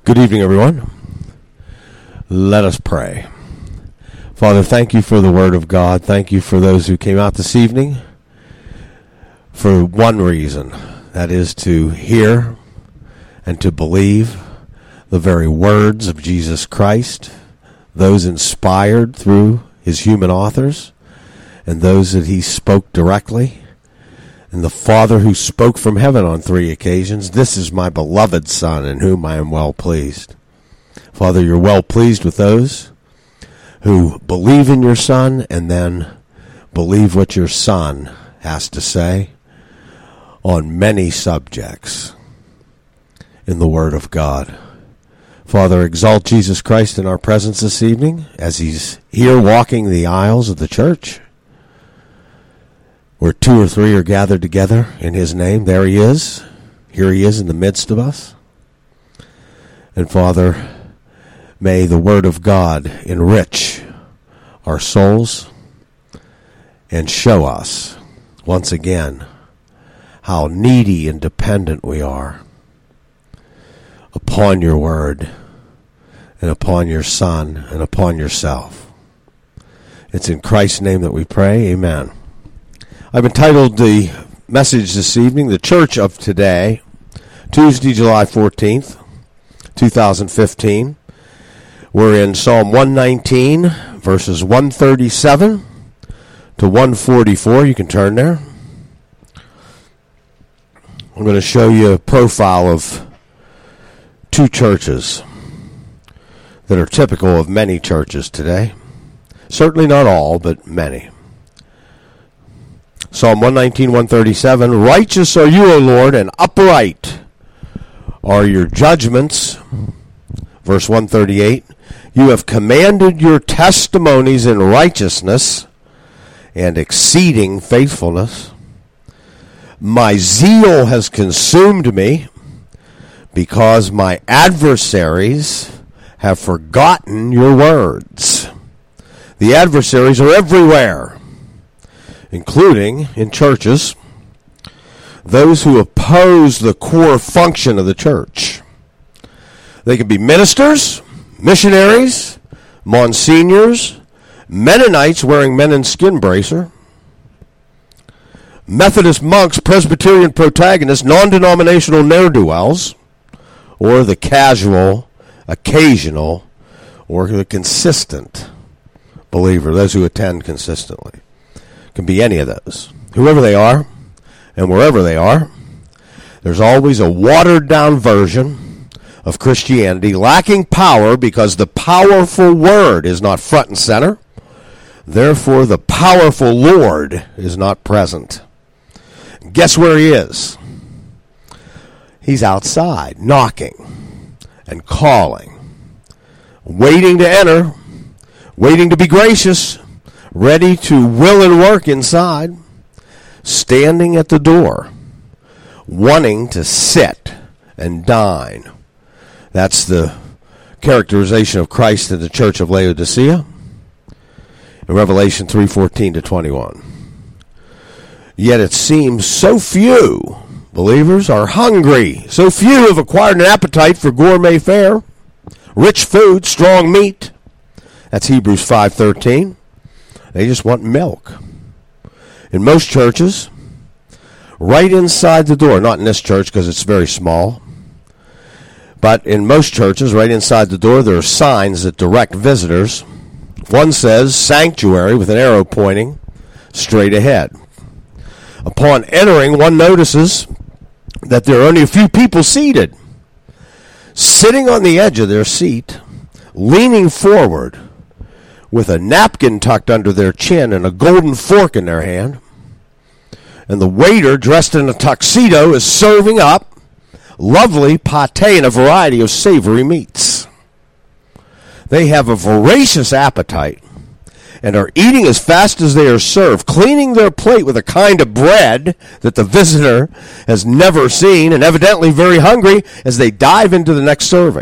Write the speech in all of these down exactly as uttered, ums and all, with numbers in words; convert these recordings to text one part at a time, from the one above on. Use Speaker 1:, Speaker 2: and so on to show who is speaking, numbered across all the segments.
Speaker 1: Good evening, everyone. Let us pray. Father, thank you for the Word of God. Thank you for those who came out this evening for one reason, that is to hear and to believe the very words of Jesus Christ, those inspired through his human authors, and those that he spoke directly. And the Father who spoke from heaven on three occasions, "This is my beloved Son, in whom I am well pleased." Father, you're well pleased with those who believe in your Son and then believe what your Son has to say on many subjects in the Word of God. Father, exalt Jesus Christ in our presence this evening as he's here walking the aisles of the church, where two or three are gathered together in his name. There he is. Here he is in the midst of us. And Father, may the Word of God enrich our souls and show us once again how needy and dependent we are upon your Word and upon your Son and upon yourself. It's in Christ's name that we pray. Amen. I've entitled the message this evening, The Church of Today, Tuesday, July fourteenth, twenty fifteen. We're in Psalm one nineteen, verses one thirty-seven to one forty-four. You can turn there. I'm going to show you a profile of two churches that are typical of many churches today. Certainly not all, but many. Psalm one nineteen, one thirty-seven, "Righteous are you, O Lord, and upright are your judgments." Verse one thirty-eight, "You have commanded your testimonies in righteousness and exceeding faithfulness. My zeal has consumed me because my adversaries have forgotten your words." The adversaries are everywhere, including in churches, those who oppose the core function of the church. They can be ministers, missionaries, monsignors, Mennonites wearing Menon skin bracer, Methodist monks, Presbyterian protagonists, non-denominational ne'er-do-wells, or the casual, occasional, or the consistent believer, those who attend consistently. Can be any of those. Whoever they are, and wherever they are, there's always a watered-down version of Christianity lacking power because the powerful Word is not front and center. Therefore, the powerful Lord is not present. Guess where he is? He's outside, knocking and calling, waiting to enter, waiting to be gracious, ready to will and work inside, standing at the door, wanting to sit and dine. That's the characterization of Christ in the church of Laodicea in Revelation three fourteen to twenty-one. Yet it seems so few believers are hungry. So few have acquired an appetite for gourmet fare, rich food, strong meat. That's Hebrews five thirteen. They just want milk. In most churches, right inside the door, not in this church because it's very small, but in most churches, right inside the door, there are signs that direct visitors. One says sanctuary with an arrow pointing straight ahead. Upon entering, one notices that there are only a few people seated. Sitting on the edge of their seat, leaning forward, with a napkin tucked under their chin and a golden fork in their hand. And the waiter, dressed in a tuxedo, is serving up lovely pâté and a variety of savory meats. They have a voracious appetite and are eating as fast as they are served, cleaning their plate with a kind of bread that the visitor has never seen, and evidently very hungry as they dive into the next serving.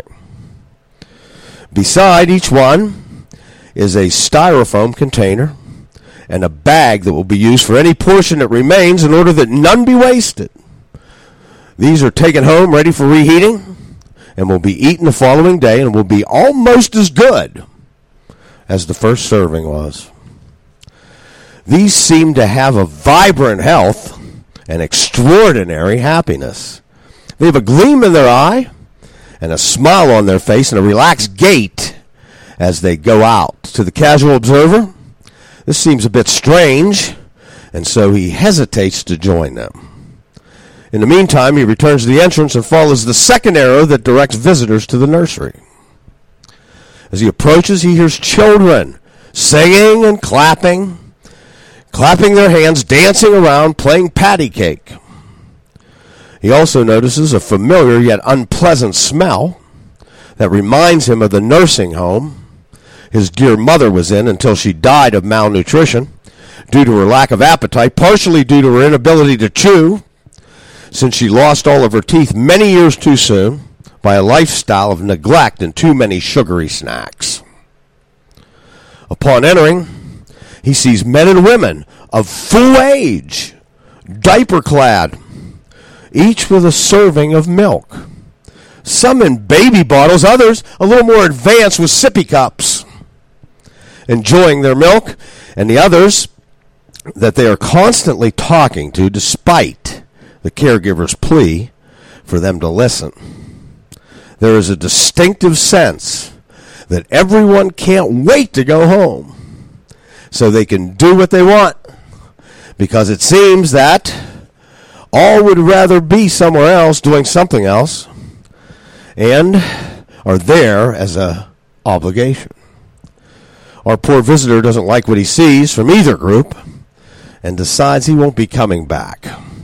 Speaker 1: Beside each one is a styrofoam container and a bag that will be used for any portion that remains in order that none be wasted. These are taken home ready for reheating and will be eaten the following day and will be almost as good as the first serving was. These seem to have a vibrant health and extraordinary happiness. They have a gleam in their eye and a smile on their face and a relaxed gait as they go out. To the casual observer, this seems a bit strange, and so he hesitates to join them. In the meantime, he returns to the entrance and follows the second arrow that directs visitors to the nursery. As he approaches, he hears children singing and clapping, clapping their hands, dancing around, playing patty cake. He also notices a familiar yet unpleasant smell that reminds him of the nursing home his dear mother was in until she died of malnutrition due to her lack of appetite, partially due to her inability to chew, since she lost all of her teeth many years too soon by a lifestyle of neglect and too many sugary snacks. Upon entering, he sees men and women of full age, diaper-clad, each with a serving of milk. Some in baby bottles, others a little more advanced with sippy cups, enjoying their milk, and the others that they are constantly talking to despite the caregiver's plea for them to listen. There is a distinctive sense that everyone can't wait to go home so they can do what they want, because it seems that all would rather be somewhere else doing something else and are there as a obligation. Our poor visitor doesn't like what he sees from either group and decides he won't be coming back.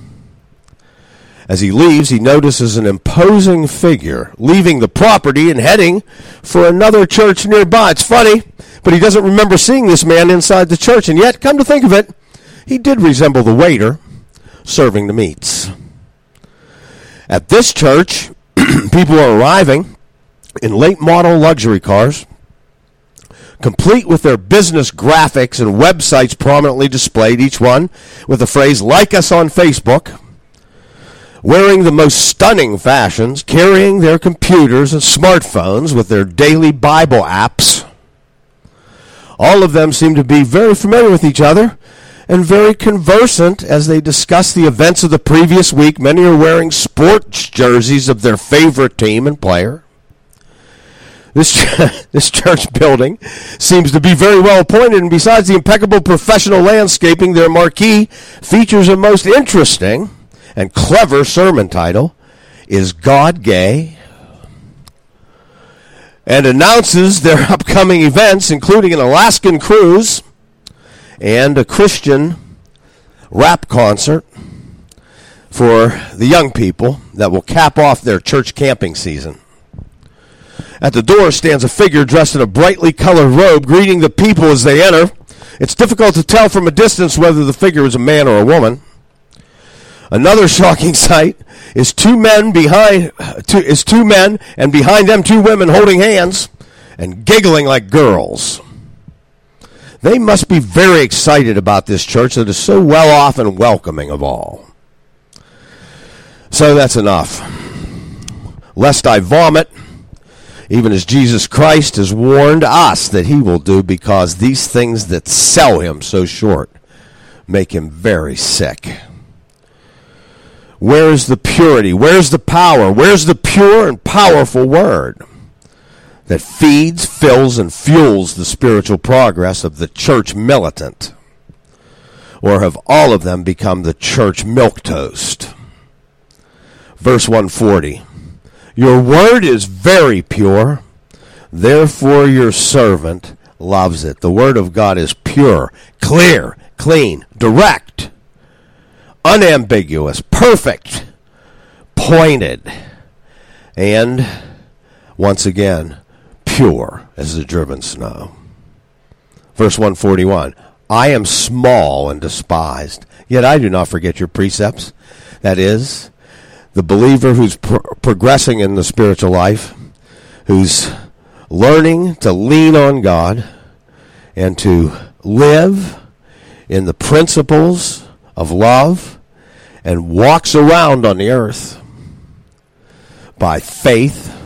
Speaker 1: As he leaves, he notices an imposing figure leaving the property and heading for another church nearby. It's funny, but he doesn't remember seeing this man inside the church, and yet, come to think of it, he did resemble the waiter serving the meats. At this church, people are arriving in late model luxury cars, complete with their business graphics and websites prominently displayed, each one with the phrase, "Like us on Facebook," wearing the most stunning fashions, carrying their computers and smartphones with their daily Bible apps. All of them seem to be very familiar with each other and very conversant as they discuss the events of the previous week. Many are wearing sports jerseys of their favorite team and player. This, this church building seems to be very well appointed, and besides the impeccable professional landscaping, their marquee features a most interesting and clever sermon title, "Is God Gay?" and announces their upcoming events, including an Alaskan cruise and a Christian rap concert for the young people that will cap off their church camping season. At the door stands a figure dressed in a brightly colored robe, greeting the people as they enter. It's difficult to tell from a distance whether the figure is a man or a woman. Another shocking sight is two men behind two, is two men, and behind them two women holding hands and giggling like girls. They must be very excited about this church that is so well off and welcoming of all. So that's enough. Lest I vomit, even as Jesus Christ has warned us that he will do, because these things that sell him so short make him very sick. Where is the purity? Where's the power? Where's the pure and powerful word that feeds, fills, and fuels the spiritual progress of the church militant? Or have all of them become the church milquetoast? Verse one forty. Your word is very pure, therefore your servant loves it. The word of God is pure, clear, clean, direct, unambiguous, perfect, pointed, and, once again, pure as the driven snow. Verse one forty-one, I am small and despised, yet I do not forget your precepts. That is, the believer who's pro- progressing in the spiritual life, who's learning to lean on God and to live in the principles of love and walks around on the earth by faith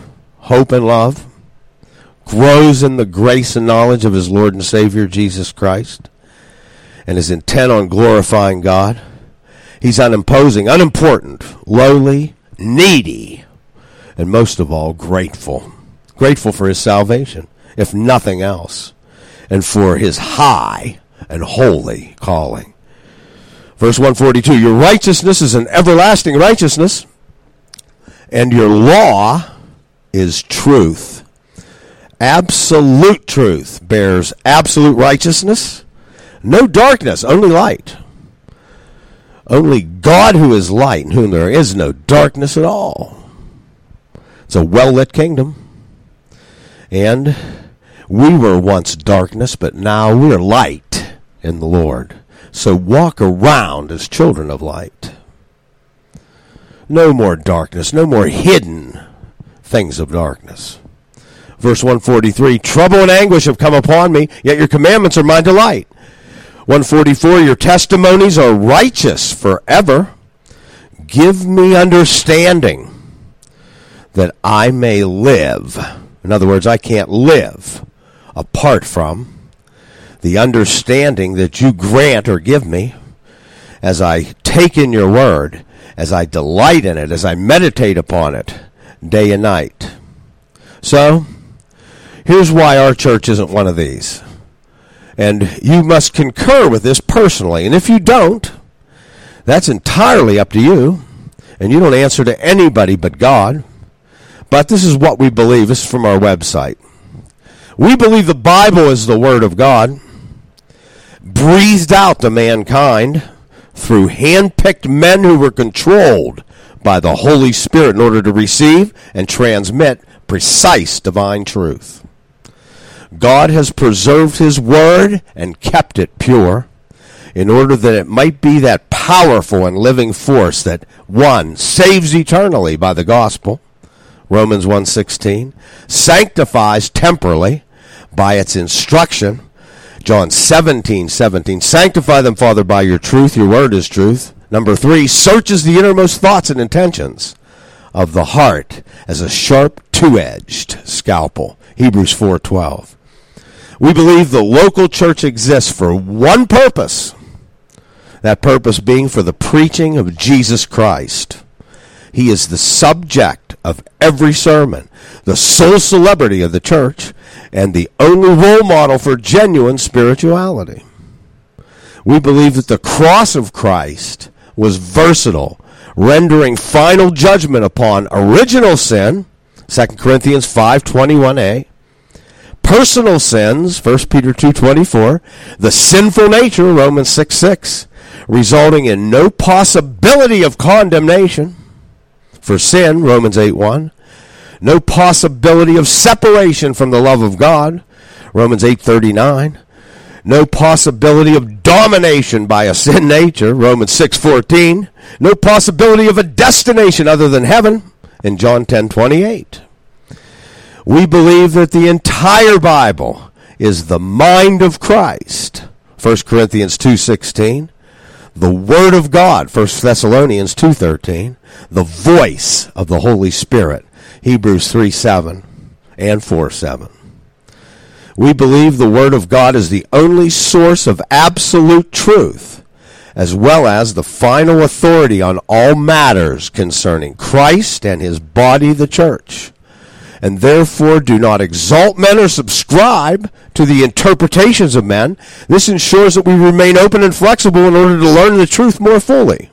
Speaker 1: hope and love, grows in the grace and knowledge of his Lord and Savior, Jesus Christ, and is intent on glorifying God. He's unimposing, unimportant, lowly, needy, and most of all, grateful. Grateful for his salvation, if nothing else, and for his high and holy calling. Verse one forty-two, your righteousness is an everlasting righteousness, and your law is truth. Absolute truth bears absolute righteousness. No darkness, only light. Only God who is light, in whom there is no darkness at all. It's a well-lit kingdom. And we were once darkness, but now we're light in the Lord. So walk around as children of light. No more darkness, no more hidden things of darkness. Verse one forty-three, trouble and anguish have come upon me, yet your commandments are my delight. one forty-four, your testimonies are righteous forever. Give me understanding that I may live. In other words, I can't live apart from the understanding that you grant or give me as I take in your word, as I delight in it, as I meditate upon it day and night. So, here's why our church isn't one of these. And you must concur with this personally. And if you don't, that's entirely up to you. And you don't answer to anybody but God. But this is what we believe. This is from our website. We believe the Bible is the Word of God, breathed out to mankind through hand-picked men who were controlled by the Holy Spirit in order to receive and transmit precise divine truth. God has preserved his word and kept it pure in order that it might be that powerful and living force that, one, saves eternally by the gospel, Romans one sixteen, sanctifies temporally by its instruction, John seventeen seventeen, sanctify them, Father, by your truth, your word is truth. Number three, searches the innermost thoughts and intentions of the heart as a sharp two-edged scalpel, Hebrews four twelve. We believe the local church exists for one purpose, that purpose being for the preaching of Jesus Christ. He is the subject of every sermon, the sole celebrity of the church, and the only role model for genuine spirituality. We believe that the cross of Christ was versatile, rendering final judgment upon original sin, Second Corinthians five twenty-one a, personal sins, First Peter two twenty-four, the sinful nature, Romans six six, resulting in no possibility of condemnation for sin, Romans eight one, no possibility of separation from the love of God, Romans eight thirty-nine, no possibility of domination by a sin nature, Romans six fourteen, no possibility of a destination other than heaven, in John ten twenty-eight. We believe that the entire Bible is the mind of Christ, First Corinthians two sixteen, the Word of God, First Thessalonians two thirteen, the voice of the Holy Spirit, Hebrews three seven and four seven. We believe the Word of God is the only source of absolute truth, as well as the final authority on all matters concerning Christ and his body, the church, and therefore do not exalt men or subscribe to the interpretations of men. This ensures that we remain open and flexible in order to learn the truth more fully,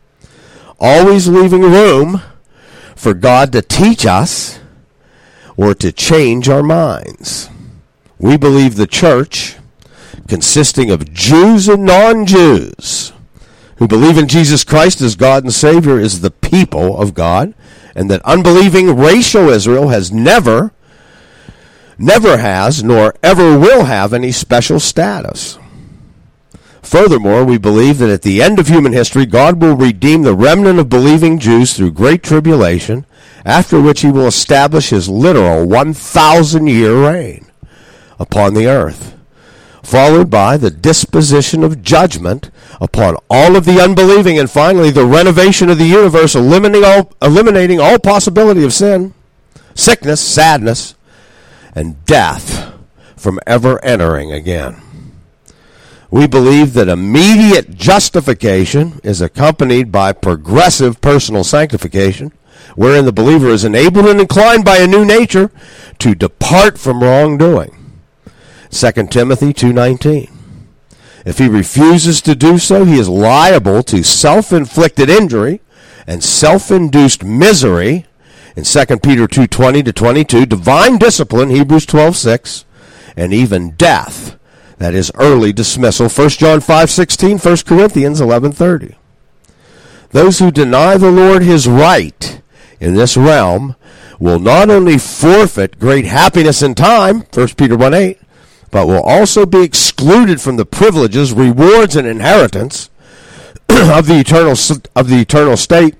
Speaker 1: always leaving room for God to teach us or to change our minds. We believe the church, consisting of Jews and non-Jews, who believe in Jesus Christ as God and Savior, is the people of God, and that unbelieving racial Israel has never, never has, nor ever will have any special status. Furthermore, we believe that at the end of human history, God will redeem the remnant of believing Jews through great tribulation, after which he will establish his literal one thousand year reign upon the earth, followed by the disposition of judgment upon all of the unbelieving, and finally the renovation of the universe, eliminating all, eliminating all possibility of sin, sickness, sadness, and death from ever entering again. We believe that immediate justification is accompanied by progressive personal sanctification, wherein the believer is enabled and inclined by a new nature to depart from wrongdoing. Second Timothy two nineteen. If he refuses to do so, he is liable to self-inflicted injury and self-induced misery in Second Peter two twenty to twenty-two, divine discipline, Hebrews twelve six, and even death. That is early dismissal, First John five sixteen, First Corinthians eleven thirty. Those who deny the Lord his right in this realm will not only forfeit great happiness in time, First Peter one eight, but will also be excluded from the privileges, rewards, and inheritance of the eternal of the eternal state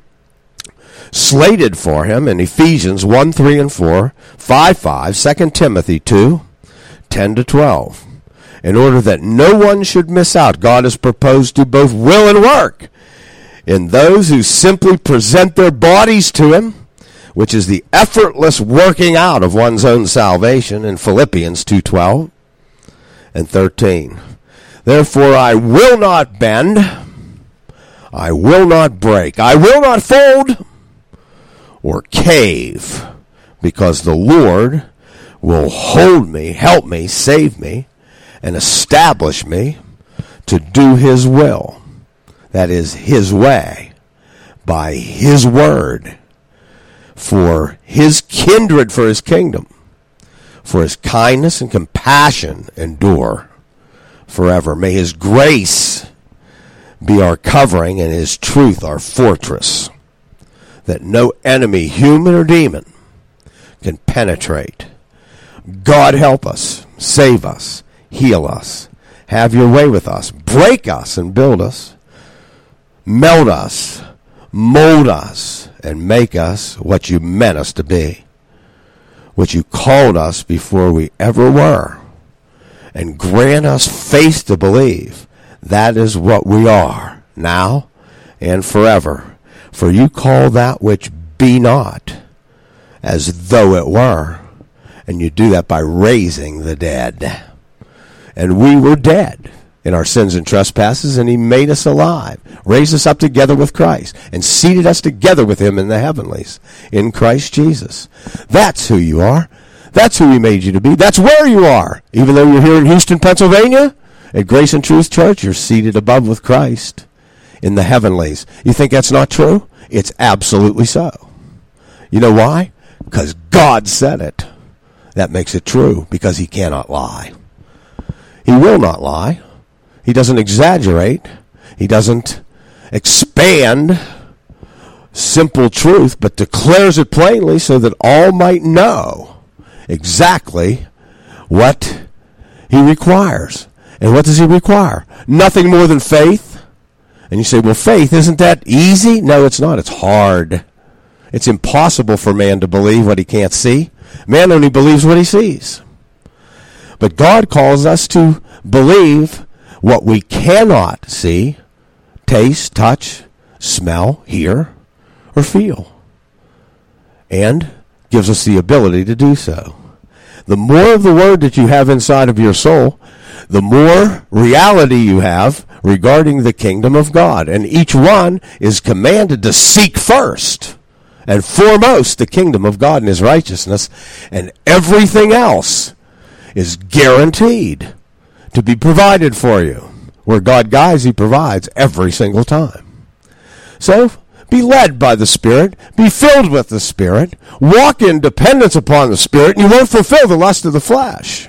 Speaker 1: slated for him in Ephesians one three and four, five five, Second Timothy two ten to twelve. In order that no one should miss out, God has proposed to both will and work in those who simply present their bodies to him, which is the effortless working out of one's own salvation in Philippians two twelve and thirteen. Therefore I will not bend, I will not break, I will not fold or cave, because the Lord will hold me, help me, save me, and establish me to do his will. That is his way, by his word, for his kindred, for his kingdom, for his kindness and compassion endure forever. May his grace be our covering and his truth our fortress, that no enemy, human or demon, can penetrate. God help us, save us, heal us, have your way with us, break us and build us, melt us, mold us, and make us what you meant us to be, what you called us before we ever were, and grant us faith to believe that is what we are now and forever. For you call that which be not as though it were, and you do that by raising the dead. And we were dead in our sins and trespasses, and he made us alive, raised us up together with Christ, and seated us together with him in the heavenlies, in Christ Jesus. That's who you are. That's who he made you to be. That's where you are. Even though you're here in Houston, Pennsylvania, at Grace and Truth Church, you're seated above with Christ in the heavenlies. You think that's not true? It's absolutely so. You know why? Because God said it. That makes it true, because he cannot lie. He will not lie. He doesn't exaggerate. He doesn't expand simple truth, but declares it plainly so that all might know exactly what he requires. And what does he require? Nothing more than faith. And you say, well, faith, isn't that easy? No, it's not. It's hard. It's impossible for man to believe what he can't see. Man only believes what he sees. But God calls us to believe what we cannot see, taste, touch, smell, hear, or feel, and gives us the ability to do so. The more of the word that you have inside of your soul, the more reality you have regarding the kingdom of God. And each one is commanded to seek first and foremost the kingdom of God and his righteousness, and everything else is guaranteed to be provided for you. Where God guides, he provides every single time. So, be led by the Spirit, be filled with the Spirit, walk in dependence upon the Spirit, and you won't fulfill the lust of the flesh.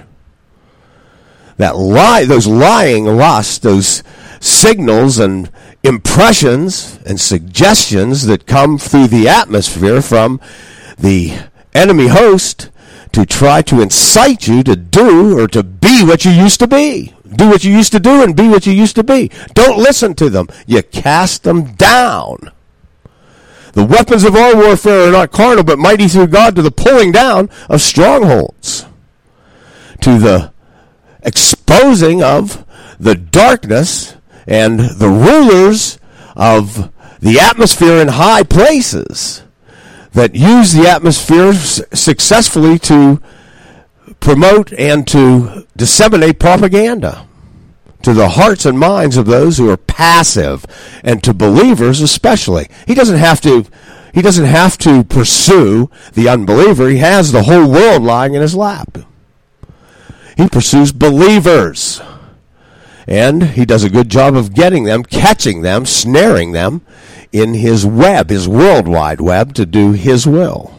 Speaker 1: That lie, those lying lusts, those signals and impressions and suggestions that come through the atmosphere from the enemy host to try to incite you to do or to be what you used to be. Do what you used to do and be what you used to be. Don't listen to them. You cast them down. The weapons of our warfare are not carnal, but mighty through God to the pulling down of strongholds, to the exposing of the darkness and the rulers of the atmosphere in high places that use the atmosphere s- successfully to promote and to disseminate propaganda to the hearts and minds of those who are passive, and to believers especially. He doesn't have to he doesn't have to pursue the unbeliever. He has the whole world lying in his lap. He pursues believers. And he does a good job of getting them, catching them, snaring them in his web, his worldwide web, to do his will.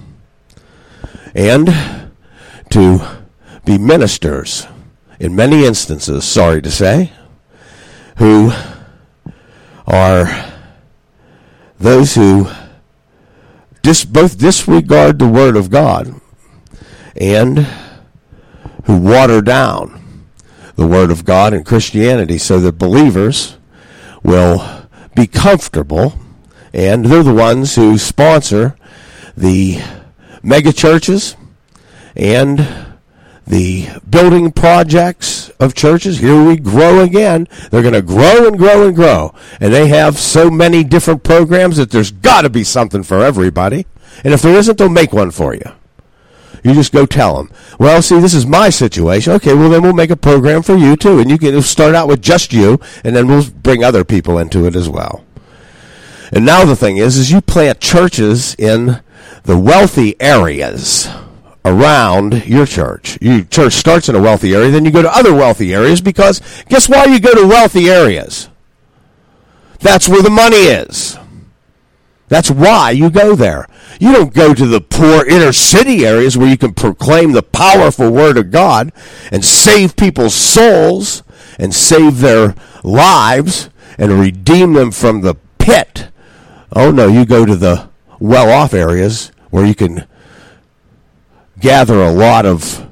Speaker 1: And to be ministers, in many instances, sorry to say, who are those who dis- both disregard the Word of God and who water down the Word of God and Christianity so that believers will be comfortable, and they're the ones who sponsor the mega churches and the building projects of churches. Here we grow again. They're going to grow and grow and grow. And they have so many different programs that there's got to be something for everybody. And if there isn't, they'll make one for you. You just go tell them, well, see, this is my situation. Okay, well, then we'll make a program for you, too. And you can start out with just you, and then we'll bring other people into it as well. And now the thing is, is you plant churches in the wealthy areas around your church. Your church starts in a wealthy area, then you go to other wealthy areas, because guess why you go to wealthy areas? That's where the money is. That's why you go there. You don't go to the poor inner city areas where you can proclaim the powerful Word of God and save people's souls and save their lives and redeem them from the pit. Oh, no, you go to the well-off areas where you can gather a lot of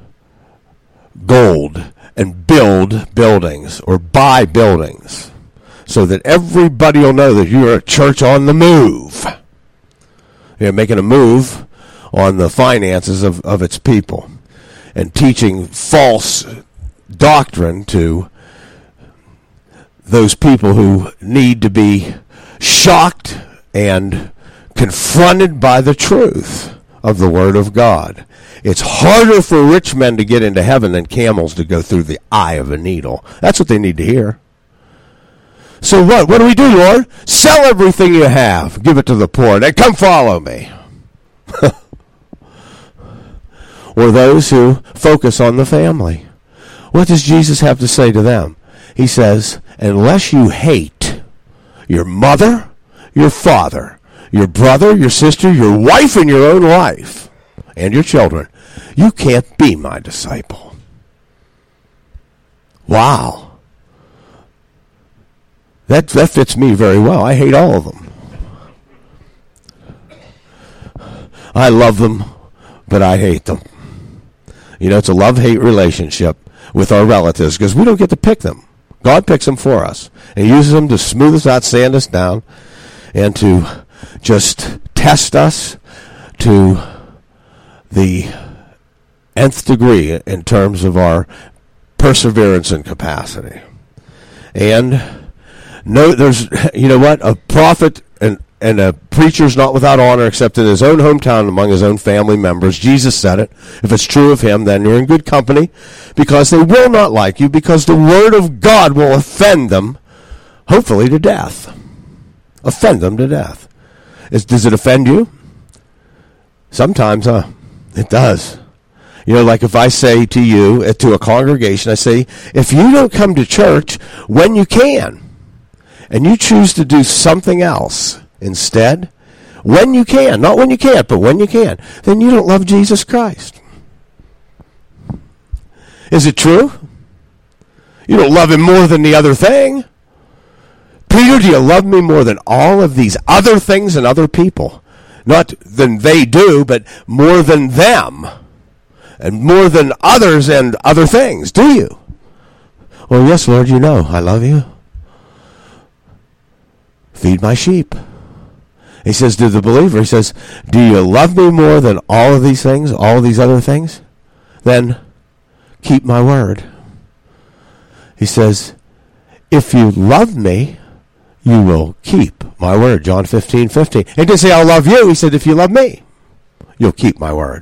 Speaker 1: gold and build buildings or buy buildings so that everybody will know that you're a church on the move. You're making a move on the finances of, of its people and teaching false doctrine to those people who need to be shocked and confronted by the truth of the Word of God. It's harder for rich men to get into heaven than camels to go through the eye of a needle. That's what they need to hear. So what? What do we do, Lord? Sell everything you have. Give it to the poor. Then come follow me. Or those who focus on the family. What does Jesus have to say to them? He says, unless you hate your mother, your father, your brother, your sister, your wife, and your own life, and your children, you can't be my disciple. Wow. That that fits me very well. I hate all of them. I love them, but I hate them. You know, it's a love-hate relationship with our relatives because we don't get to pick them. God picks them for us. And he uses them to smooth us out, sand us down, and to just test us to the nth degree in terms of our perseverance and capacity. And no, there's, you know what, a prophet and, and a preacher's not without honor except in his own hometown among his own family members. Jesus said it. If it's true of him, then you're in good company, because they will not like you, because the Word of God will offend them, hopefully to death. Offend them to death. Is, does it offend you? Sometimes, huh? It does. You know, like if I say to you, uh, to a congregation, I say, if you don't come to church when you can, and you choose to do something else instead, when you can, not when you can't, but when you can, then you don't love Jesus Christ. Is it true? You don't love him more than the other thing. Peter, do you love me more than all of these other things and other people? Not than they do, but more than them. And more than others and other things, do you? Well, yes, Lord, you know I love you. Feed my sheep. He says to the believer, he says, do you love me more than all of these things, all of these other things? Then keep my word. He says, if you love me, you will keep my word. John fifteen fifteen. He didn't say, I'll love you. He said, if you love me. you'll keep my word.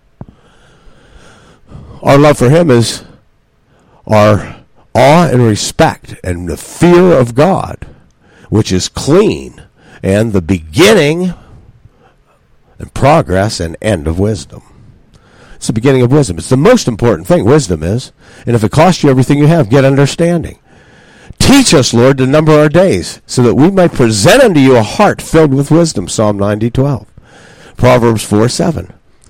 Speaker 1: Our love for him is our awe and respect and the fear of God, which is clean and the beginning and progress and end of wisdom. It's the beginning of wisdom. It's the most important thing, wisdom is. And if it costs you everything you have, get understanding. Teach us, Lord, to number our days, so that we might present unto you a heart filled with wisdom. Psalm ninety, twelve. Proverbs four, seven.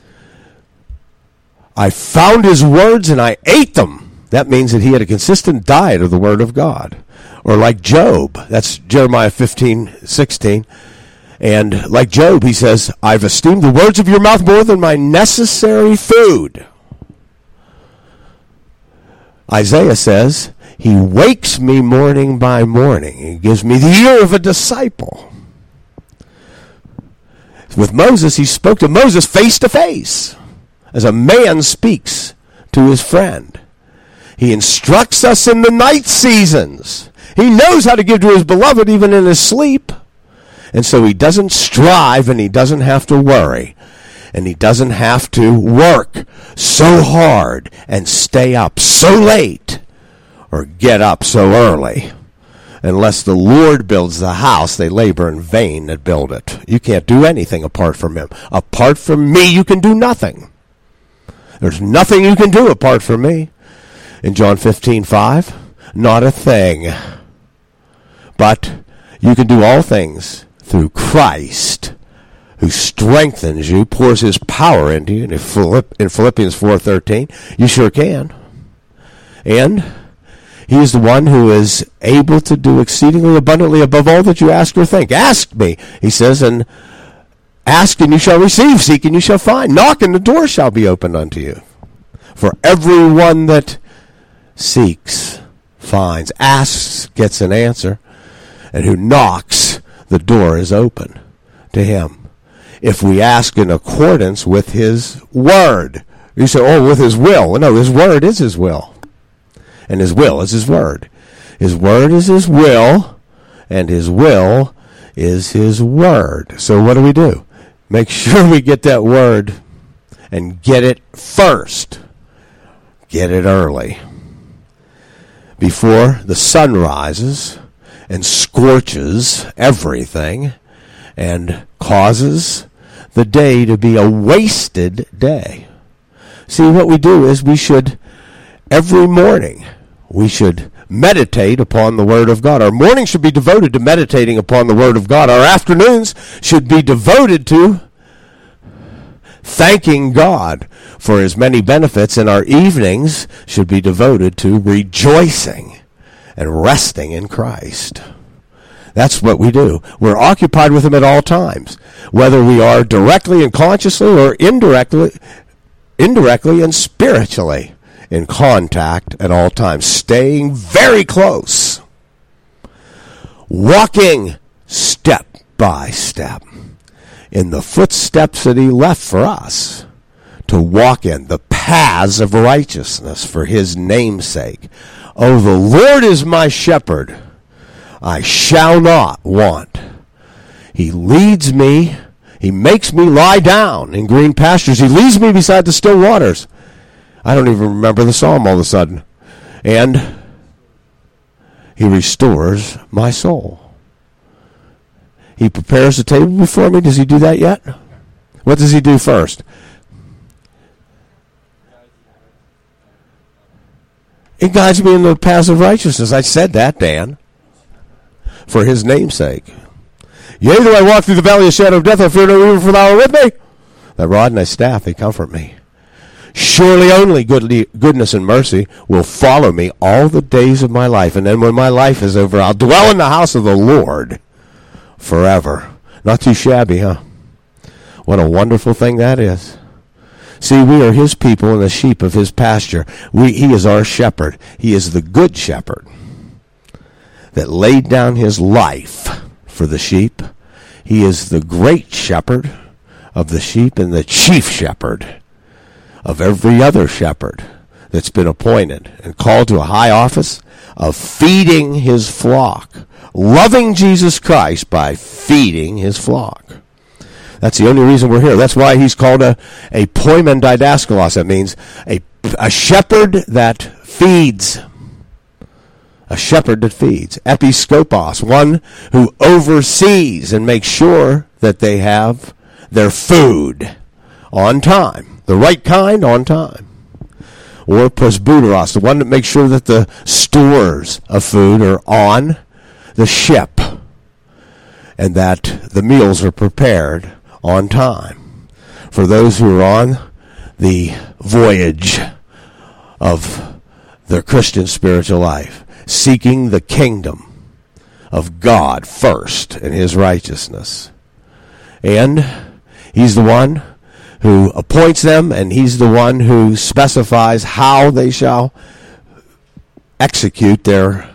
Speaker 1: I found his words and I ate them. That means that he had a consistent diet of the word of God. Or like Job, that's Jeremiah fifteen, sixteen. And like Job, he says, I've esteemed the words of your mouth more than my necessary food. Isaiah says, he wakes me morning by morning. He gives me the ear of a disciple. With Moses, he spoke to Moses face to face, as a man speaks to his friend. He instructs us in the night seasons. He knows how to give to his beloved even in his sleep. And so he doesn't strive and he doesn't have to worry. And he doesn't have to work so hard and stay up so late or get up so early. Unless the Lord builds the house, they labor in vain that build it. You can't do anything apart from him. Apart from me, you can do nothing. There's nothing you can do apart from me. In John fifteen, five, not a thing. But you can do all things through Christ, who strengthens you, pours his power into you. And in Philippians four thirteen, you sure can. And he is the one who is able to do exceedingly abundantly above all that you ask or think. Ask me, he says, and ask and you shall receive, seek and you shall find, knock and the door shall be opened unto you. For everyone that seeks finds, asks gets an answer, and who knocks, the door is open to him. If we ask in accordance with his word. You say, oh, with his will. Well, no, his word is his will. And his will is his word. His word is his will, and his will is his word. So what do we do? Make sure we get that word and get it first. Get it early. Before the sun rises and scorches everything and causes the day to be a wasted day. See, what we do is we should, every morning, we should meditate upon the Word of God. Our morning should be devoted to meditating upon the Word of God. Our afternoons should be devoted to thanking God for his many benefits, and our evenings should be devoted to rejoicing and resting in Christ. That's what we do. We're occupied with him at all times, whether we are directly and consciously or indirectly, indirectly and spiritually in contact at all times, staying very close, walking step by step in the footsteps that he left for us to walk in, the paths of righteousness for his name's sake. Oh, the Lord is my shepherd, I shall not want. He leads me, he makes me lie down in green pastures, he leads me beside the still waters. I don't even remember the psalm all of a sudden. And he restores my soul. He prepares the table before me. Does he do that yet? What does he do first? He guides me in the paths of righteousness. I said that, Dan. For his name's sake. Yea, though I walk through the valley of shadow of death, I fear no evil, for thou art with me. Thy rod and thy staff, they comfort me. Surely only good, goodness and mercy will follow me all the days of my life. And then when my life is over, I'll dwell in the house of the Lord forever. Not too shabby, huh? What a wonderful thing that is. See, we are his people and the sheep of his pasture. We, he is our shepherd. He is the good shepherd that laid down his life for the sheep. He is the great shepherd of the sheep and the chief shepherd of every other shepherd that's been appointed and called to a high office of feeding his flock, loving Jesus Christ by feeding his flock. That's the only reason we're here. That's why he's called a, a poimen didaskalos. That means a, a shepherd that feeds. A shepherd that feeds. Episkopos, one who oversees and makes sure that they have their food on time. The right kind on time. Or presbyteros, the one that makes sure that the stores of food are on the ship and that the meals are prepared on time for those who are on the voyage of their Christian spiritual life, seeking the kingdom of God first and his righteousness. And he's the one who appoints them, and he's the one who specifies how they shall execute their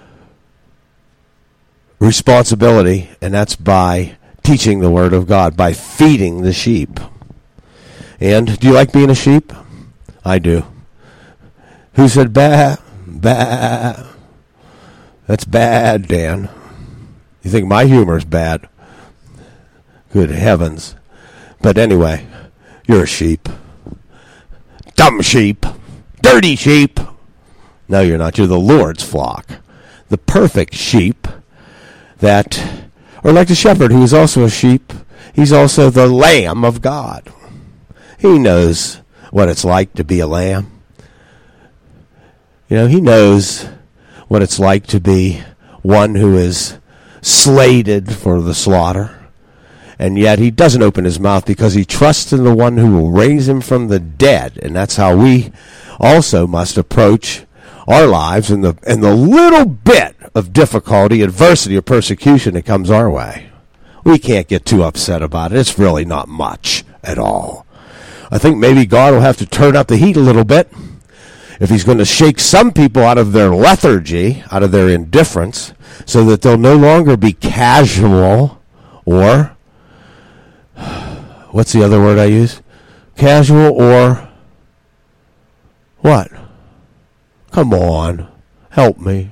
Speaker 1: responsibility, and that's by teaching the Word of God, by feeding the sheep. And do you like being a sheep? I do. Who said bah? Bah. That's bad, Dan. You think my humor is bad? Good heavens. But anyway, you're a sheep. Dumb sheep. Dirty sheep. No, you're not. You're the Lord's flock. The perfect sheep that, or like the shepherd who is also a sheep, he's also the Lamb of God. He knows what it's like to be a lamb. You know, he knows what it's like to be one who is slated for the slaughter. And yet he doesn't open his mouth because he trusts in the one who will raise him from the dead. And that's how we also must approach our lives in the in the little bit of difficulty, adversity, or persecution that comes our way. We can't get too upset about it. It's really not much at all. I think maybe God will have to turn up the heat a little bit if he's going to shake some people out of their lethargy, out of their indifference, so that they'll no longer be casual or... What's the other word I use? Casual or what? Come on. Help me.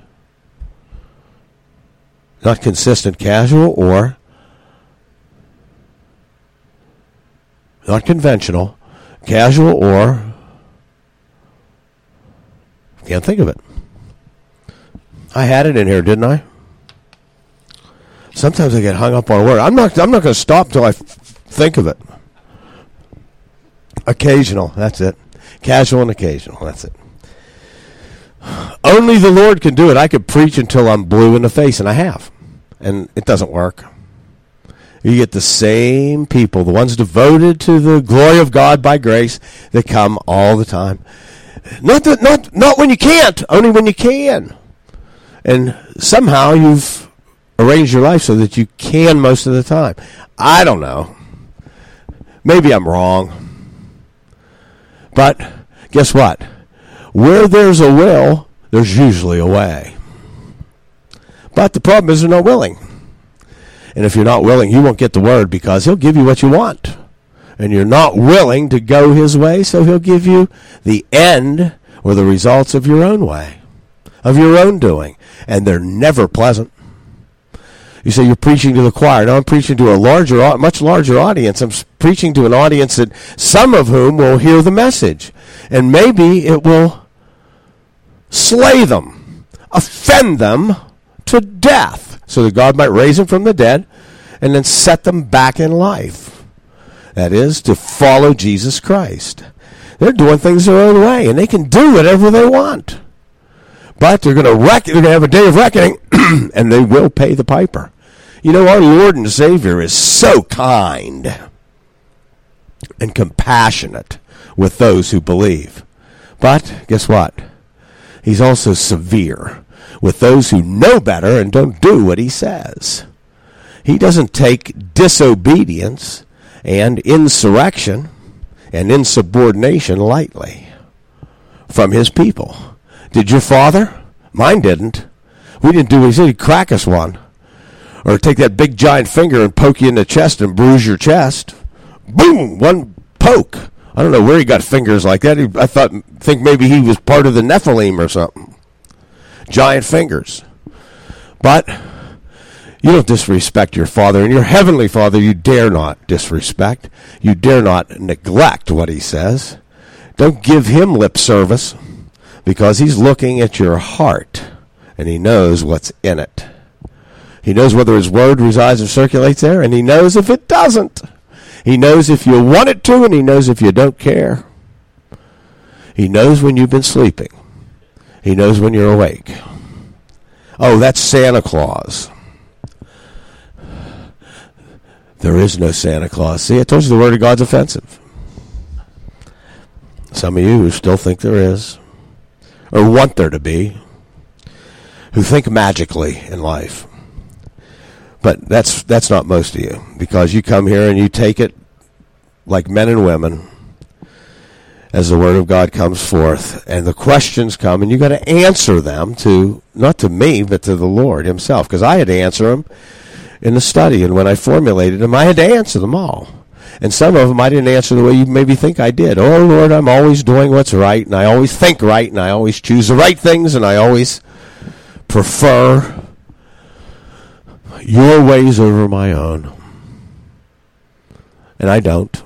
Speaker 1: Not consistent, casual or not conventional, casual or can't think of it. I had it in here, didn't I? Sometimes I get hung up on a word. I'm not I'm not going to stop till I f- think of it. Occasional, that's it. Casual and occasional, that's it. Only the Lord can do it. I could preach until I'm blue in the face, and I have. And it doesn't work. You get the same people, the ones devoted to the glory of God by grace, that come all the time. Not that, not not when you can't, only when you can. And somehow you've arranged your life so that you can most of the time. I don't know. Maybe I'm wrong. But guess what? Where there's a will, there's usually a way. But the problem is they're not willing. And if you're not willing, you won't get the word because he'll give you what you want. And you're not willing to go his way, so he'll give you the end or the results of your own way, of your own doing. And they're never pleasant. You say you're preaching to the choir. No, I'm preaching to a larger, much larger audience. I'm preaching to an audience that some of whom will hear the message. And maybe it will slay them, offend them to death, so that God might raise them from the dead and then set them back in life. That is, to follow Jesus Christ. They're doing things their own way, and they can do whatever they want. But they're going to wreck, they're going to have a day of reckoning, and they will pay the piper. You know, our Lord and Savior is so kind and compassionate with those who believe. But guess what? He's also severe with those who know better and don't do what he says. He doesn't take disobedience and insurrection and insubordination lightly from his people. Did your father? Mine didn't. We didn't do what he said. He'd crack us one. Or take that big giant finger and poke you in the chest and bruise your chest. Boom! One poke. I don't know where he got fingers like that. He, I thought, think maybe he was part of the Nephilim or something. Giant fingers. But You don't disrespect your Father, and your Heavenly Father you dare not disrespect. You dare not neglect what He says. Don't give Him lip service, because He's looking at your heart, and He knows what's in it. He knows whether His Word resides or circulates there, and He knows if it doesn't. He knows if you want it to, and He knows if you don't care. He knows when you've been sleeping. He knows when you're awake. Oh, that's Santa Claus. There is no Santa Claus. See, I told you the Word of God's offensive. Some of you who still think there is, or want there to be, who think magically in life. But that's that's not most of you, because you come here and you take it like men and women as the Word of God comes forth, and the questions come, and you got to answer them to, not to me, but to the Lord Himself, because I had to answer them in the study, and when I formulated them, I had to answer them all. And some of them I didn't answer the way you maybe think I did. Oh, Lord, I'm always doing what's right, and I always think right, and I always choose the right things, and I always prefer your ways over my own. And I don't.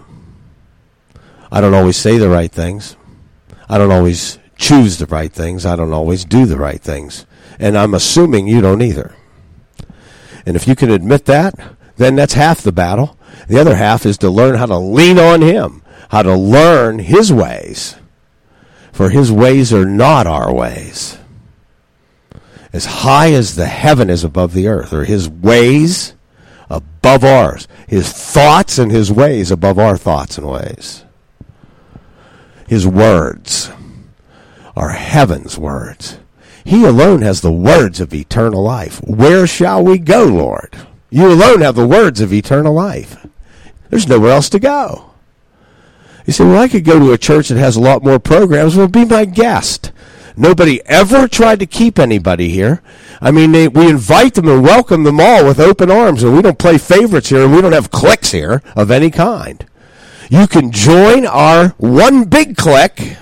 Speaker 1: I don't always say the right things. I don't always choose the right things. I don't always do the right things. And I'm assuming you don't either. And if you can admit that, then that's half the battle. The other half is to learn how to lean on Him, how to learn His ways. For His ways are not our ways. As high as the heaven is above the earth, or His ways above ours. His thoughts and His ways above our thoughts and ways. His words are heaven's words. He alone has the words of eternal life. Where shall we go, Lord? You alone have the words of eternal life. There's nowhere else to go. You say, well, I could go to a church that has a lot more programs. Well, be my guest. Nobody ever tried to keep anybody here. I mean, they, we invite them and welcome them all with open arms, and we don't play favorites here, and we don't have cliques here of any kind. You can join our one big clique,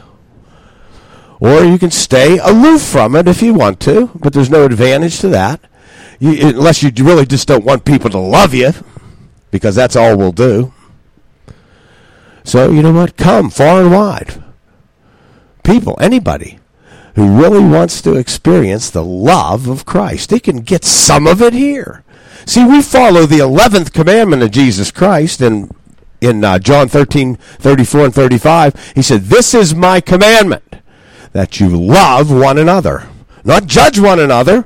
Speaker 1: or you can stay aloof from it if you want to, but there's no advantage to that, you, unless you really just don't want people to love you, because that's all we'll do. So, you know what? Come far and wide. People, anybody who really wants to experience the love of Christ, they can get some of it here. See, we follow the eleventh commandment of Jesus Christ, and in uh, John thirteen, thirty-four and thirty-five, He said, this is my commandment, that you love one another. Not judge one another,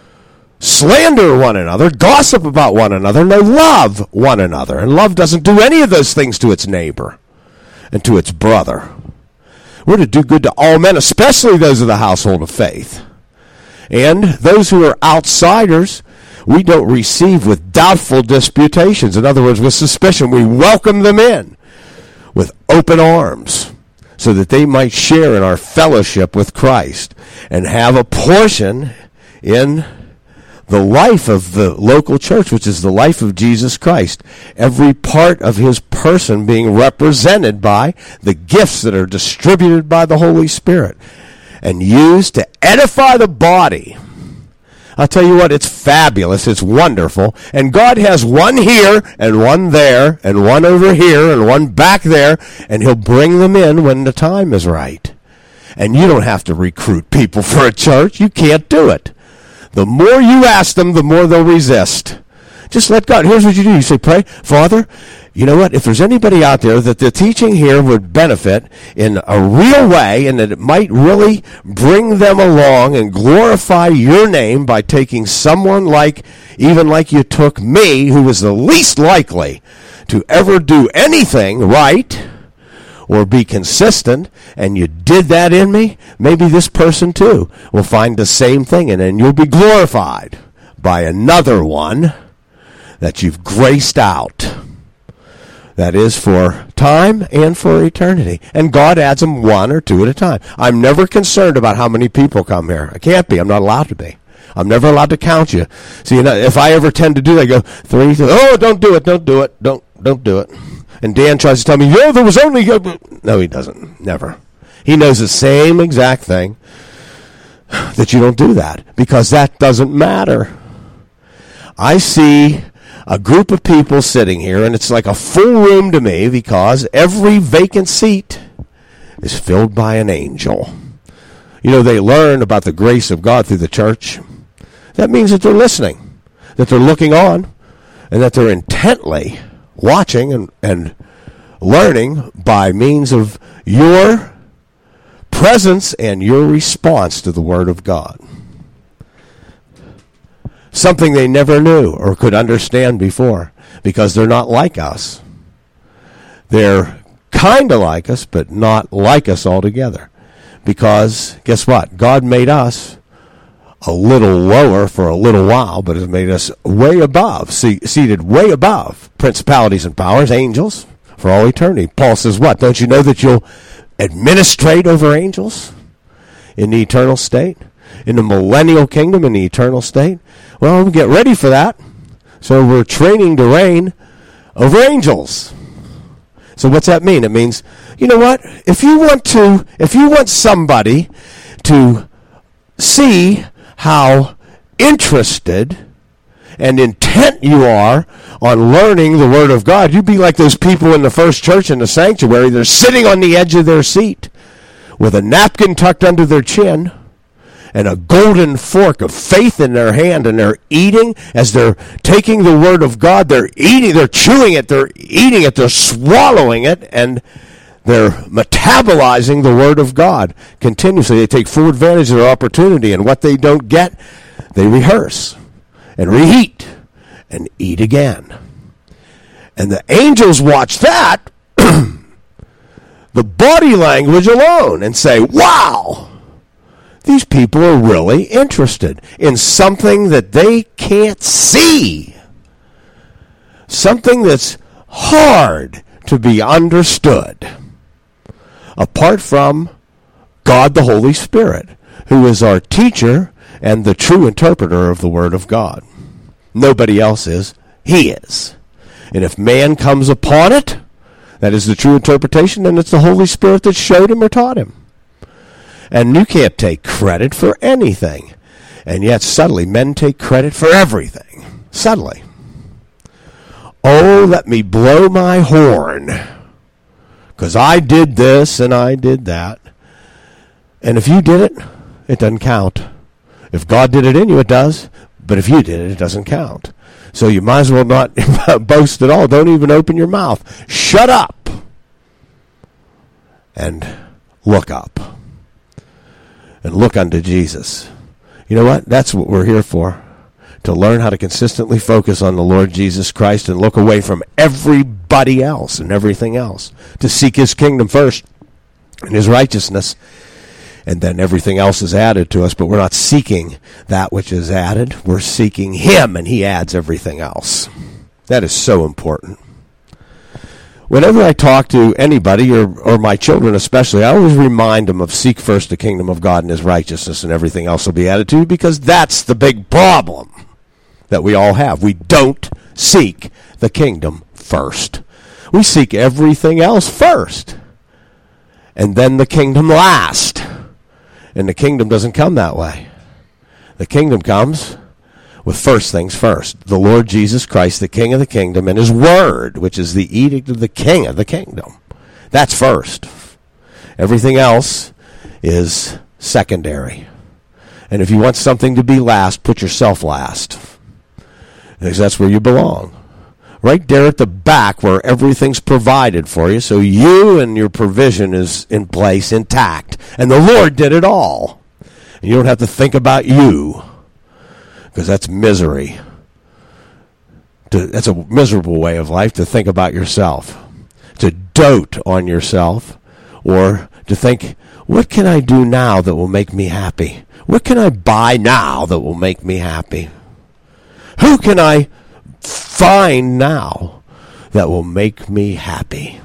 Speaker 1: slander one another, gossip about one another. No, love one another. And love doesn't do any of those things to its neighbor and to its brother. We're to do good to all men, especially those of the household of faith. And those who are outsiders, we don't receive with doubtful disputations. In other words, with suspicion. We welcome them in with open arms, so that they might share in our fellowship with Christ and have a portion in the life of the local church, which is the life of Jesus Christ. Every part of His person being represented by the gifts that are distributed by the Holy Spirit and used to edify the body. I'll tell you what, it's fabulous, it's wonderful, and God has one here, and one there, and one over here, and one back there, and He'll bring them in when the time is right. And you don't have to recruit people for a church. You can't do it. The more you ask them, the more they'll resist. Just let God. Here's what you do. You say, pray, Father, you know what? If there's anybody out there that the teaching here would benefit in a real way, and that it might really bring them along and glorify your name by taking someone like, even like you took me, who was the least likely to ever do anything right or be consistent, and you did that in me, maybe this person too will find the same thing, and then you'll be glorified by another one that you've graced out. That is for time and for eternity. And God adds them one or two at a time. I'm never concerned about how many people come here. I can't be. I'm not allowed to be. I'm never allowed to count you. See, you know, if I ever tend to do that, I go, three, three, oh, don't do it, don't do it, don't, don't do it. And Dan tries to tell me, yo, there was only... No, he doesn't. Never. He knows the same exact thing, that you don't do that, because that doesn't matter. I see a group of people sitting here, and it's like a full room to me because every vacant seat is filled by an angel. You know, they learn about the grace of God through the church. That means that they're listening, that they're looking on, and that they're intently watching and, and learning by means of your presence and your response to the Word of God. Something they never knew or could understand before, because they're not like us. They're kind of like us, but not like us altogether. Because, guess what? God made us a little lower for a little while, but has made us way above, see, seated way above principalities and powers, angels, for all eternity. Paul says what? Don't you know that you'll administrate over angels in the eternal state? In the millennial kingdom, in the eternal state? Well, we get ready for that. So we're training to reign over angels. So what's that mean? It means, you know what? If you want to, if you want somebody to see how interested and intent you are on learning the Word of God, you'd be like those people in the first church in the sanctuary. They're sitting on the edge of their seat with a napkin tucked under their chin and a golden fork of faith in their hand, and they're eating as they're taking the Word of God. They're eating, they're chewing it, they're eating it, they're swallowing it, and they're metabolizing the Word of God continuously. They take full advantage of their opportunity, and what they don't get, they rehearse and reheat and eat again. And the angels watch that, the body language alone, and say, wow! These people are really interested in something that they can't see. Something that's hard to be understood. Apart from God the Holy Spirit, who is our teacher and the true interpreter of the Word of God. Nobody else is. He is. And if man comes upon it, that is the true interpretation, then it's the Holy Spirit that showed him or taught him. And you can't take credit for anything. And yet, subtly, men take credit for everything. Subtly. Oh, let me blow my horn, because I did this and I did that. And if you did it, it doesn't count. If God did it in you, it does. But if you did it, it doesn't count. So you might as well not boast at all. Don't even open your mouth. Shut up. And look up. And look unto Jesus. You know what? That's what we're here for. To learn how to consistently focus on the Lord Jesus Christ and look away from everybody else and everything else. To seek His kingdom first and His righteousness. And then everything else is added to us. But we're not seeking that which is added. We're seeking Him, and He adds everything else. That is so important. Whenever I talk to anybody, or, or my children especially, I always remind them of seek first the kingdom of God and His righteousness, and everything else will be added to you, because that's the big problem that we all have. We don't seek the kingdom first. We seek everything else first, and then the kingdom last. And the kingdom doesn't come that way. The kingdom comes with first things first. The Lord Jesus Christ, the King of the kingdom, and His word, which is the edict of the King of the kingdom. That's first. Everything else is secondary. And if you want something to be last, put yourself last. Because that's where you belong. Right there at the back where everything's provided for you, so you and your provision is in place, intact. And the Lord did it all. And you don't have to think about you. Because that's misery. To, that's a miserable way of life, to think about yourself. To dote on yourself. Or to think, what can I do now that will make me happy? What can I buy now that will make me happy? Who can I find now that will make me happy?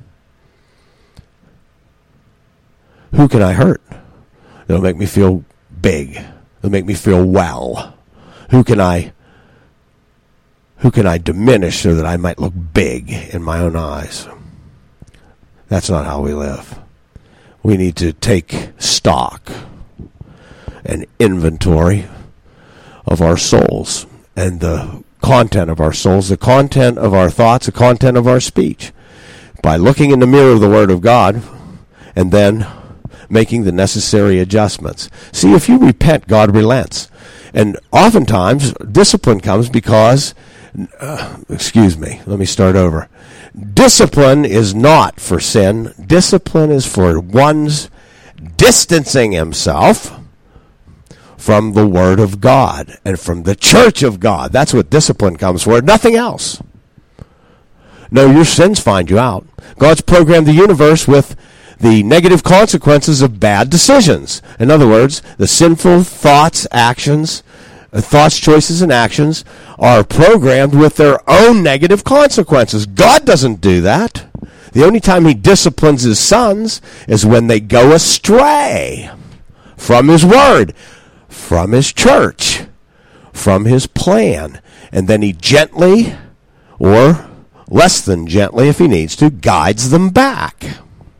Speaker 1: Who can I hurt that'll make me feel big? That'll make me feel well? Who can I who can I diminish so that I might look big in my own eyes? That's not how we live. We need to take stock and inventory of our souls and the content of our souls, the content of our thoughts, the content of our speech, by looking in the mirror of the Word of God and then making the necessary adjustments. See, if you repent, God relents. And oftentimes, discipline comes because, uh, excuse me, let me start over. Discipline is not for sin. Discipline is for one's distancing himself from the Word of God and from the church of God. That's what discipline comes for, nothing else. No, your sins find you out. God's programmed the universe with the negative consequences of bad decisions. In other words, the sinful thoughts, actions, uh, thoughts, choices, and actions are programmed with their own negative consequences. God doesn't do that. The only time he disciplines his sons is when they go astray from his word, from his church, from his plan. And then he gently, or less than gently if he needs to, guides them back.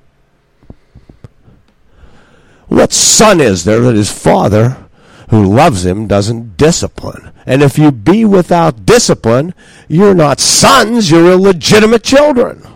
Speaker 1: What son is there that his father who loves him doesn't discipline? And if you be without discipline, you're not sons, you're illegitimate children.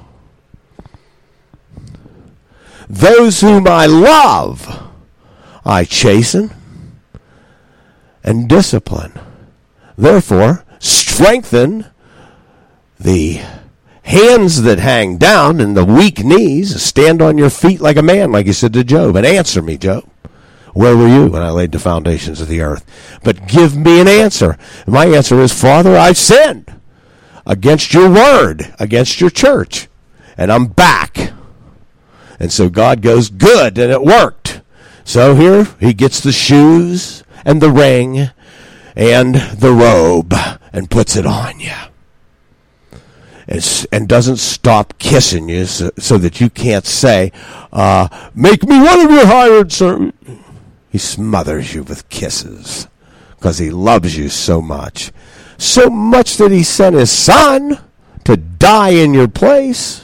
Speaker 1: Those whom I love, I chasten and discipline. Therefore, strengthen the hands that hang down and the weak knees. Stand on your feet like a man, like he said to Job, and answer me, Job. Where were you when I laid the foundations of the earth? But give me an answer. And my answer is, Father, I've sinned against your word, against your church, and I'm back. And so God goes, good, and it worked. So here he gets the shoes and the ring and the robe and puts it on you. And, and doesn't stop kissing you so, so that you can't say, uh, make me one of your hired servants. He smothers you with kisses because he loves you so much. So much that he sent his son to die in your place.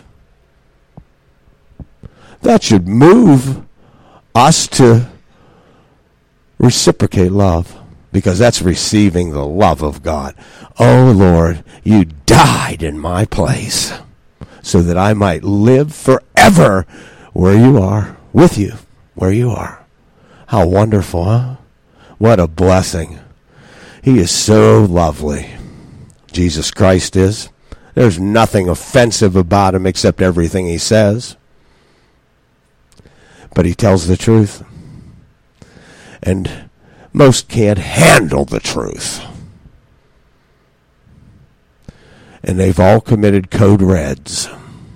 Speaker 1: That should move us to reciprocate love, because that's receiving the love of God. Oh, Lord, you died in my place so that I might live forever where you are, with you, where you are. How wonderful, huh? What a blessing. He is so lovely. Jesus Christ is. There's nothing offensive about him except everything he says. But he tells the truth. And most can't handle the truth. And they've all committed code reds.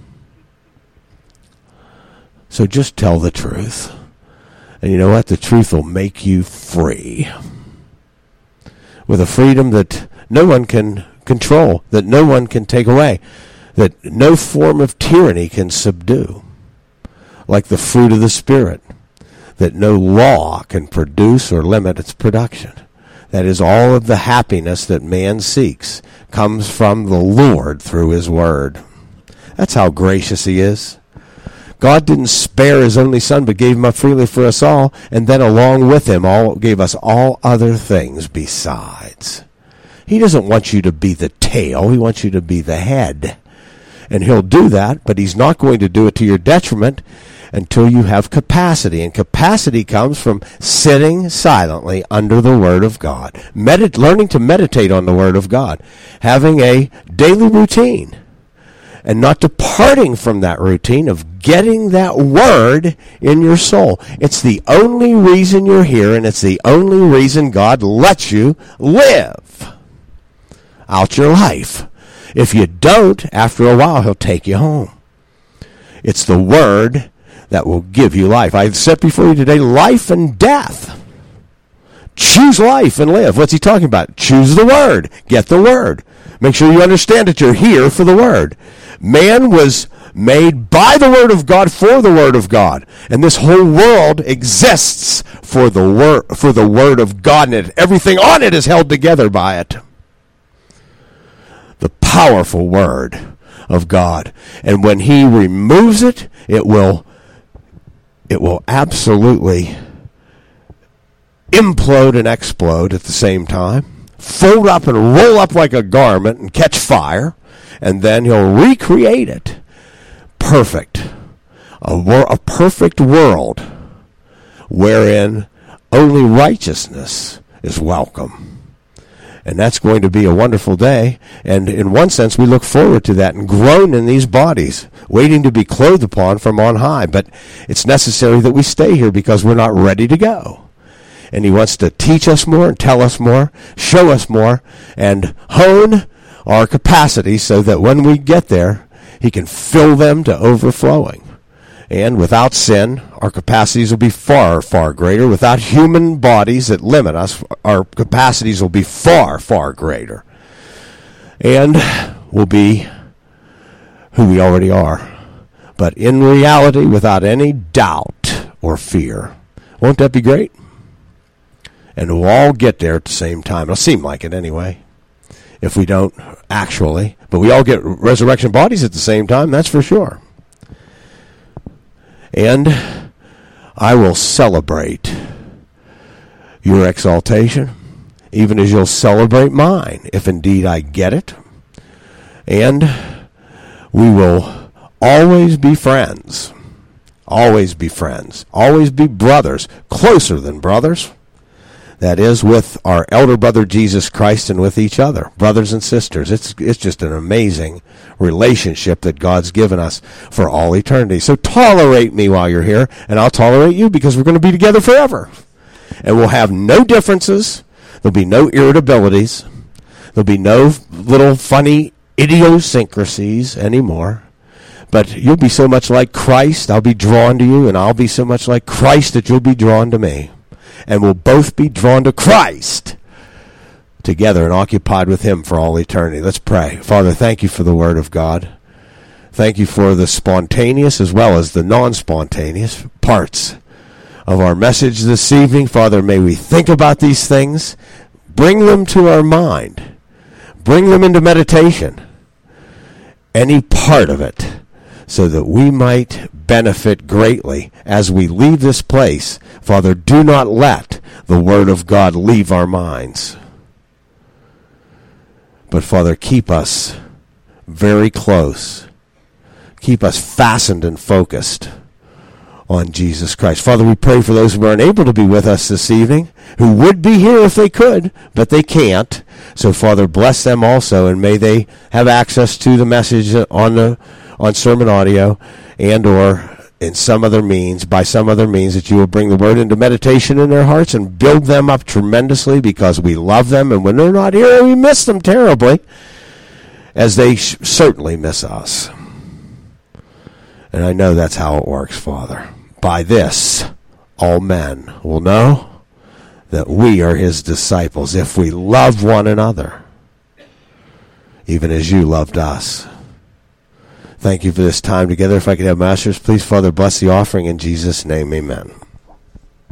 Speaker 1: So just tell the truth. And you know what? The truth will make you free. With a freedom that no one can control, that no one can take away, that no form of tyranny can subdue. Like the fruit of the Spirit, that no law can produce or limit its production. That is, all of the happiness that man seeks comes from the Lord through his word. That's how gracious he is. God didn't spare his only son, but gave him up freely for us all, and then along with him all gave us all other things besides. He doesn't want you to be the tail. He wants you to be the head. And he'll do that, but he's not going to do it to your detriment until you have capacity. And capacity comes from sitting silently under the Word of God, Medit- learning to meditate on the Word of God, having a daily routine, and not departing from that routine of getting that Word in your soul. It's the only reason you're here, and it's the only reason God lets you live out your life. If you don't, after a while, he'll take you home. It's the Word that will give you life. I've set before you today life and death. Choose life and live. What's he talking about? Choose the Word. Get the Word. Make sure you understand that you're here for the Word. Man was made by the Word of God for the Word of God. And this whole world exists for the word, for the Word of God. And everything on it is held together by it. The powerful Word of God. And when he removes it, it will It will absolutely implode and explode at the same time. fold up and roll up like a garment and catch fire, and then he'll recreate it. Perfect. A, wor- a perfect world wherein only righteousness is welcome. And that's going to be a wonderful day. And in one sense, we look forward to that and groan in these bodies, waiting to be clothed upon from on high. But it's necessary that we stay here because we're not ready to go. And he wants to teach us more and tell us more, show us more, and hone our capacity so that when we get there, he can fill them to overflowing. And without sin, our capacities will be far, far greater. Without human bodies that limit us, our capacities will be far, far greater. And we'll be who we already are. But in reality, without any doubt or fear. Won't that be great? And we'll all get there at the same time. It'll seem like it anyway, if we don't actually. But we all get resurrection bodies at the same time, that's for sure. And I will celebrate your exaltation, even as you'll celebrate mine, if indeed I get it. And we will always be friends. Always be friends. Always be brothers, closer than brothers. That is, with our elder brother Jesus Christ and with each other, brothers and sisters. It's it's just an amazing relationship that God's given us for all eternity. So tolerate me while you're here, and I'll tolerate you because we're going to be together forever. And we'll have no differences. There'll be no irritabilities. There'll be no little funny idiosyncrasies anymore. But you'll be so much like Christ, I'll be drawn to you, and I'll be so much like Christ that you'll be drawn to me. And we'll both be drawn to Christ together and occupied with him for all eternity. Let's pray. Father, thank you for the word of God. Thank you for the spontaneous as well as the non-spontaneous parts of our message this evening. Father, may we think about these things, bring them to our mind, bring them into meditation, any part of it, so that we might benefit greatly as we leave this place. Father, do not let the word of God leave our minds. But Father, keep us very close. Keep us fastened and focused on Jesus Christ. Father, we pray for those who are unable to be with us this evening, who would be here if they could, but they can't. So Father, bless them also, and may they have access to the message on the on sermon audio and or in some other means, by some other means, that you will bring the word into meditation in their hearts and build them up tremendously, because we love them, and when they're not here, we miss them terribly, as they sh- certainly miss us. And I know that's how it works, Father. By this, all men will know that we are his disciples, if we love one another, even as you loved us. Thank you for this time together. If I could have masters, please, Father, bless the offering in Jesus' name. Amen.